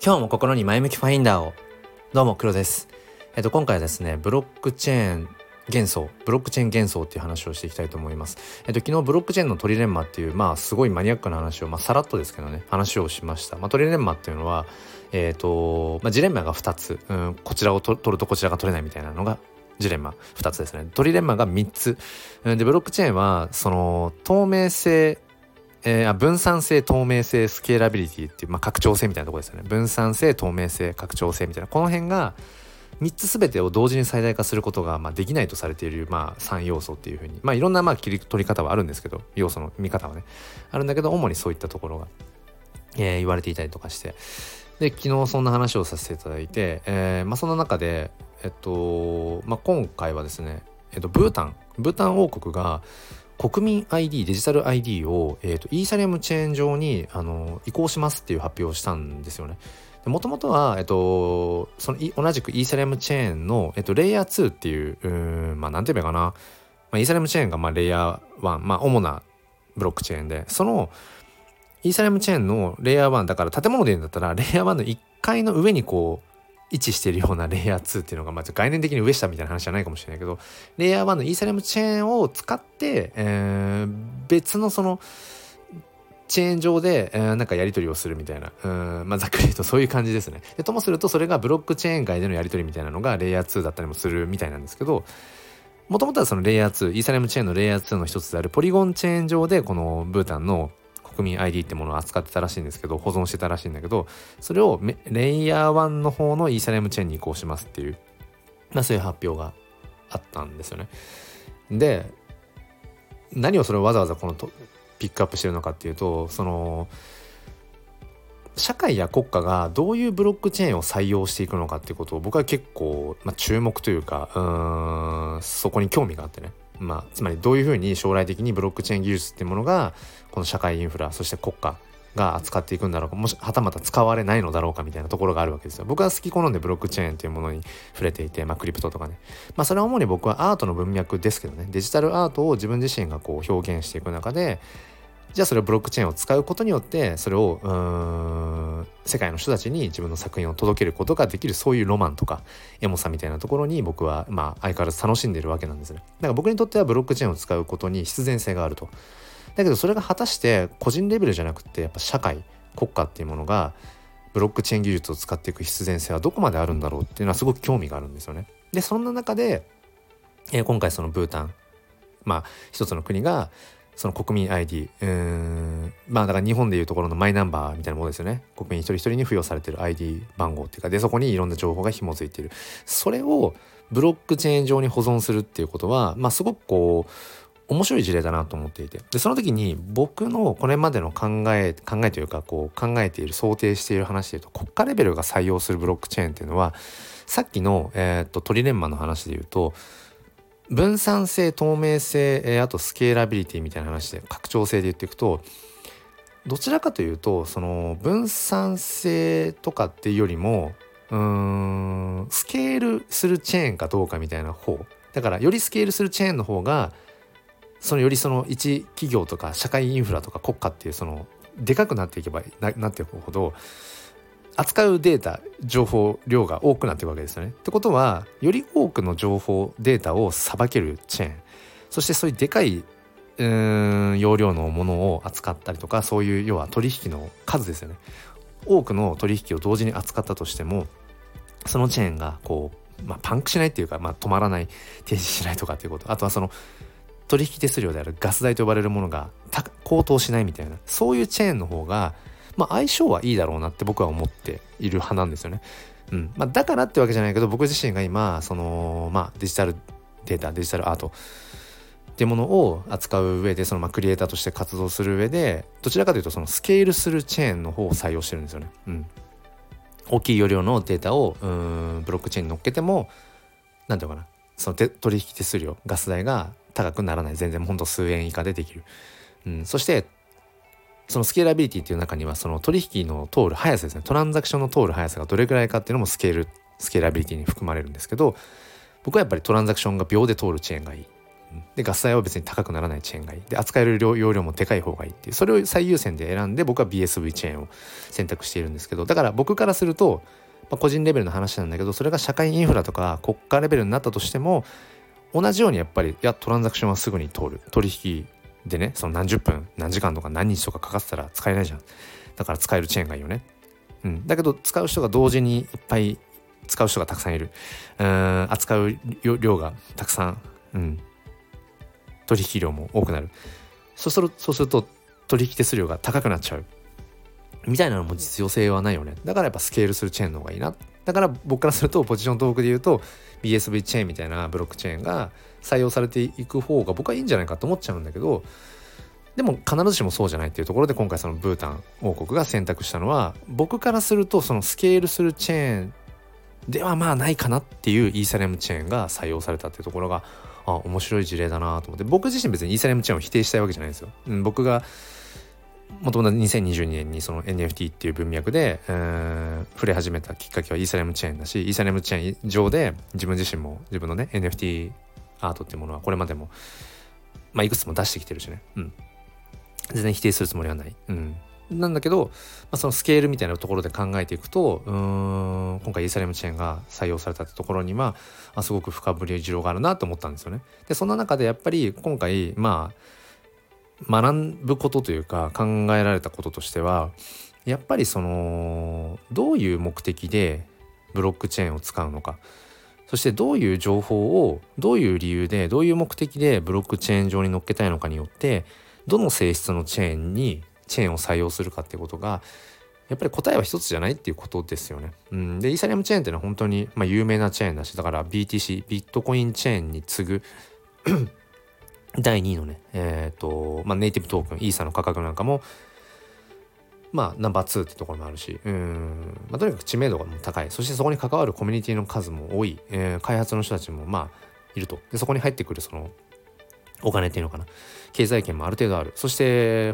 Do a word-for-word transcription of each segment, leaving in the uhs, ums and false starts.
今日も心に前向きファインダーを。どうも黒です。えっと今回はですねブロックチェーン幻想ブロックチェーン幻想っていう話をしていきたいと思います。えっと昨日ブロックチェーンのトリレンマっていうまあすごいマニアックな話をまあさらっとですけどね話をしました。まあトリレンマっていうのはえっとまあジレンマがふたつ、うん、こちらをと取るとこちらが取れないみたいなのがジレンマふたつですね。トリレンマがみっつ、うん、でブロックチェーンはその透明性えー、分散性、透明性、スケーラビリティっていう、まあ、拡張性みたいなところですよね。分散性、透明性、拡張性みたいなこの辺がみっつ全てを同時に最大化することが、まあ、できないとされている、まあ、さん要素っていうふうに、まあ、いろんな、まあ、切り取り方はあるんですけど、要素の見方はねあるんだけど、主にそういったところが、えー、言われていたりとかして、で昨日そんな話をさせていただいて、えーまあ、その中で、えっとまあ、今回はですね、えっと、ブータンブータン王国が国民 アイディー デジタル アイディー を、えー、とイーサリアムチェーン上にあの移行しますっていう発表をしたんですよね。もともとは、えっと、その同じくイーサリアムチェーンの、えっと、レイヤーツーっていう、うーんまあなんて言えばいいかな、まあ、イーサリアムチェーンがまあレイヤーワン、まあ主なブロックチェーンで、そのイーサリアムチェーンのレイヤーワンだから建物で言うんだったらレイヤーワンのいっかいの上にこう位置しているようなレイヤーツーっていうのが、まあ、概念的に上下みたいな話じゃないかもしれないけど、レイヤーワンのイーサリアムチェーンを使って、えー、別のそのチェーン上で、えー、なんかやり取りをするみたいな、うん、まあ、ざっくり言うとそういう感じですね。でともするとそれがブロックチェーン外でのやり取りみたいなのがレイヤーツーだったりもするみたいなんですけど、もともとはそのレイヤーツーイーサリアムチェーンのレイヤーツーの一つであるポリゴンチェーン上でこのブータンの国民 アイディー ってものを扱ってたらしいんですけど、保存してたらしいんだけど、それをレイヤーワンの方のイーサリアムチェーンに移行しますっていう、まあ、そういう発表があったんですよね。で何をそれをわざわざこのとピックアップしてるのかっていうと、その社会や国家がどういうブロックチェーンを採用していくのかっていうことを僕は結構、まあ、注目というか、うーんそこに興味があってね、まあ、つまりどういうふうに将来的にブロックチェーン技術っていうものがこの社会インフラ、そして国家が扱っていくんだろうか、もしはたまた使われないのだろうかみたいなところがあるわけですよ。僕は好き好んでブロックチェーンというものに触れていて、まあ、クリプトとかね、まあ、それは主に僕はアートの文脈ですけどね、デジタルアートを自分自身がこう表現していく中で、じゃあそれをブロックチェーンを使うことによってそれをうーん世界の人たちに自分の作品を届けることができる、そういうロマンとかエモさみたいなところに僕はまあ相変わらず楽しんでいるわけなんですね。だから僕にとってはブロックチェーンを使うことに必然性があると。だけどそれが果たして個人レベルじゃなくてやっぱ社会国家っていうものがブロックチェーン技術を使っていく必然性はどこまであるんだろうっていうのはすごく興味があるんですよね。でそんな中で、えー、今回そのブータン、まあ一つの国がその国民 アイディー、うーんまあだから日本でいうところのマイナンバーみたいなものですよね。国民一人一人に付与されている アイディー 番号っていうか、でそこにいろんな情報が紐づいている、それをブロックチェーン上に保存するっていうことは、まあすごくこう面白い事例だなと思っていて、でその時に僕のこれまでの考え考えというかこう考えている想定している話でいうと、国家レベルが採用するブロックチェーンっていうのはさっきの、えー、っとトリレンマの話でいうと分散性、透明性、えー、あとスケーラビリティみたいな話で拡張性で言っていくと、どちらかというとその分散性とかっていうよりもうーんスケールするチェーンかどうかみたいな方だから、よりスケールするチェーンの方がそのよりその一企業とか社会インフラとか国家っていうそのでかくなっていけば な, なっていくほど扱うデータ情報量が多くなっていくわけですよね。ってことはより多くの情報データをさばけるチェーン、そしてそういうでかいうーん容量のものを扱ったりとか、そういう要は取引の数ですよね。多くの取引を同時に扱ったとしてもそのチェーンがこう、まあ、パンクしないっていうか、まあ、止まらない停止しないとかっていうこと、あとはその取引手数料であるガス代と呼ばれるものが高騰しないみたいな、そういうチェーンの方がまあ相性はいいだろうなって僕は思っている派なんですよね。うんまあ、だからってわけじゃないけど、僕自身が今そのまあデジタルデータデジタルアートっていうものを扱う上で、そのまあクリエイターとして活動する上でどちらかというとそのスケールするチェーンの方を採用してるんですよね。うん、大きい容量のデータをうーんブロックチェーンに乗っけてもなんていうのかな、その取引手数料ガス代が高くならない、全然ほんと数円以下でできる、うん、そしてそのスケーラビリティっていう中にはその取引の通る速さですね、トランザクションの通る速さがどれくらいかっていうのもスケールスケーラビリティに含まれるんですけど、僕はやっぱりトランザクションが秒で通るチェーンがいい、 でガス代は別に高くならないチェーンがいいで、扱える容量もでかい方がいいっていう、それを最優先で選んで僕は ビーエスブイ チェーンを選択しているんですけど、だから僕からすると、まあ、個人レベルの話なんだけど、それが社会インフラとか国家レベルになったとしても同じようにやっぱりいやトランザクションはすぐに通る、取引でねその何十分何時間とか何日とかかかってたら使えないじゃん。だから使えるチェーンがいいよね。うん、だけど使う人が同時にいっぱい使う人がたくさんいる、うーん扱う量がたくさん、うん、取引量も多くなる。そうするそうすると取引手数料が高くなっちゃうみたいなのも実用性はないよね。だからやっぱスケールするチェーンの方がいいな。だから僕からするとポジショントークで言うと ビーエスブイ チェーンみたいなブロックチェーンが採用されていく方が僕はいいんじゃないかと思っちゃうんだけど、でも必ずしもそうじゃないっていうところで今回そのブータン王国が選択したのは、僕からするとそのスケールするチェーンではまあないかなっていうイーサリアムチェーンが採用されたっていうところが、あ面白い事例だなと思って、僕自身別にイーサリアムチェーンを否定したいわけじゃないんですよ。うん、僕がもともとにせんにじゅうにねんにその エヌエフティー っていう文脈で、えー、触れ始めたきっかけはイーサリアムチェーンだし、イーサリアムチェーン上で自分自身も自分のね エヌエフティー アートっていうものはこれまでも、まあ、いくつも出してきてるしね、うん、全然否定するつもりはない、うん、なんだけど、まあ、そのスケールみたいなところで考えていくと、うーん今回イーサリアムチェーンが採用されたってところにはあすごく深掘り需要があるなと思ったんですよね。でそんな中でやっぱり今回まあ学ぶことというか考えられたこととしては、やっぱりそのどういう目的でブロックチェーンを使うのか、そしてどういう情報をどういう理由でどういう目的でブロックチェーン上に乗っけたいのかによってどの性質のチェーンにチェーンを採用するかっていうことがやっぱり答えは一つじゃないっていうことですよね。うん、でイーサリアムチェーンっていうのは本当に、まあ、有名なチェーンだし、だから ビーティーシー ビットコインチェーンに次ぐだいにいのね、えっ、ー、と、まあ、ネイティブトークン、イーサの価格なんかも、まあ、ナンバーツーってところもあるし、うん、まあ、とにかく知名度がもう高い。そしてそこに関わるコミュニティの数も多い。えー、開発の人たちも、まあ、いると。で、そこに入ってくる、その、お金っていうのかな。経済圏もある程度ある。そして、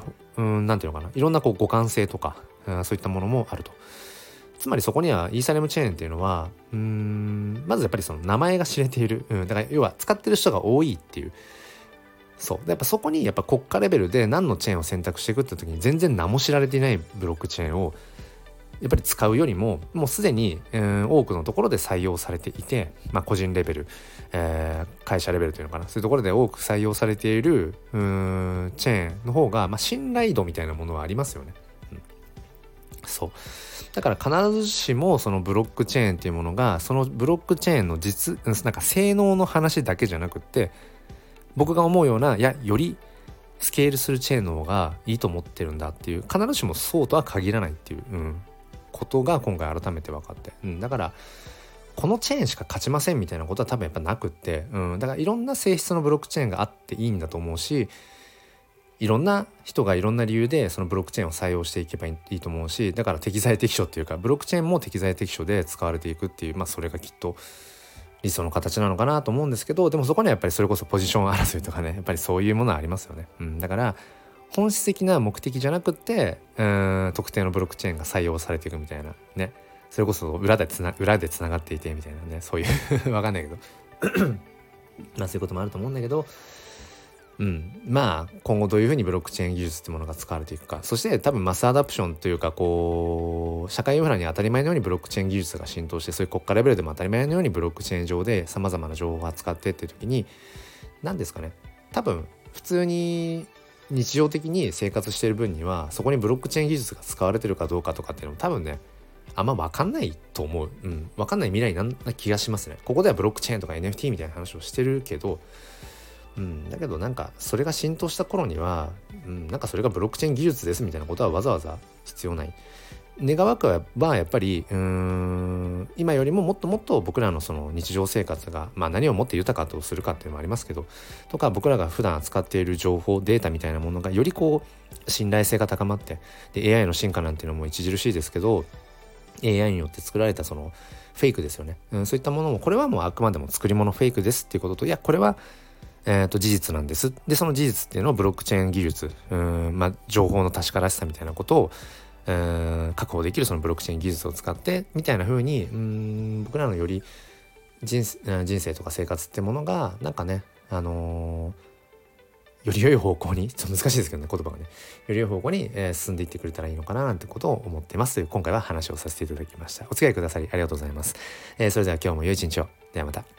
うん、なんていうのかな。いろんなこう互換性とか、うん、そういったものもあると。つまりそこにはイーサリアムチェーンっていうのは、うーん、まずやっぱりその名前が知れている。うん、だから要は使ってる人が多いっていう。そうでやっぱそこにやっぱ国家レベルで何のチェーンを選択していくって時に全然名も知られていないブロックチェーンをやっぱり使うよりももうすでに、えー、多くのところで採用されていて、まあ、個人レベル、えー、会社レベルというのかな、そういうところで多く採用されているうーんチェーンの方が、まあ、信頼度みたいなものはありますよね、うん、そうだから必ずしもそのブロックチェーンっていうものがそのブロックチェーンの実なんか性能の話だけじゃなくって僕が思うようないやよりスケールするチェーンの方がいいと思ってるんだっていう必ずしもそうとは限らないっていう、うん、ことが今回改めて分かって、うん、だからこのチェーンしか勝ちませんみたいなことは多分やっぱなくって、うん、だからいろんな性質のブロックチェーンがあっていいんだと思うし、いろんな人がいろんな理由でそのブロックチェーンを採用していけばいいと思うし、だから適材適所っていうかブロックチェーンも適材適所で使われていくっていう、まあそれがきっと理想の形なのかなと思うんですけど、でもそこにはやっぱりそれこそポジション争いとかね、やっぱりそういうものはありますよね、うん、だから本質的な目的じゃなくってうーん特定のブロックチェーンが採用されていくみたいなね、それこそ裏でつな裏でつながっていてみたいなね、そういうわかんないけどまあそういうこともあると思うんだけど、うん、まあ今後どういうふうにブロックチェーン技術ってものが使われていくか、そして多分マスアダプションというかこう社会インフラに当たり前のようにブロックチェーン技術が浸透して、そういう国家レベルでも当たり前のようにブロックチェーン上でさまざまな情報を扱ってっていう時に何ですかね、多分普通に日常的に生活している分にはそこにブロックチェーン技術が使われてるかどうかとかっていうのも多分ねあんま分かんないと思う、うん、分かんない未来な気がしますね。ここではブロックチェーンとか エヌエフティー みたいな話をしてるけど、うん、だけどなんかそれが浸透した頃には、うん、なんかそれがブロックチェーン技術ですみたいなことはわざわざ必要ない。願わくはやっぱりうーん今よりももっともっと僕らのその日常生活が、まあ、何をもって豊かとするかっていうのもありますけど、とか僕らが普段扱っている情報データみたいなものがよりこう信頼性が高まって、で エーアイ の進化なんていうのも著しいですけど エーアイ によって作られたそのフェイクですよね、うん、そういったものもこれはもうあくまでも作り物フェイクですっていうことと、いやこれはえー、と事実なんです。でその事実っていうのをブロックチェーン技術、うーん、まあ、情報の確からしさみたいなことを、えー、確保できるそのブロックチェーン技術を使ってみたいな風にうーん僕らのより人, 人生とか生活ってものがなんかねあのーより良い方向に、ちょっと難しいですけどね、言葉がね、より良い方向に、えー、進んでいってくれたらいいのかななんてことを思ってますという、今回は話をさせていただきました。お付き合いくださりありがとうございます。えー、それでは今日も良い一日を。ではまた。